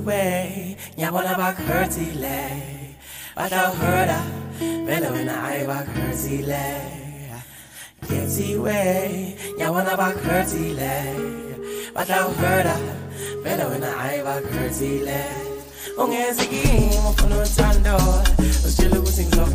way, nyabona bakhurtile. Batla hurda, vela wena ay bakhurtile. Getty way, nyabona bakhurtile. Batla hurda, vela wena ay bakhurtile. Ungeziki mufuna uthando, usitshela ukuthi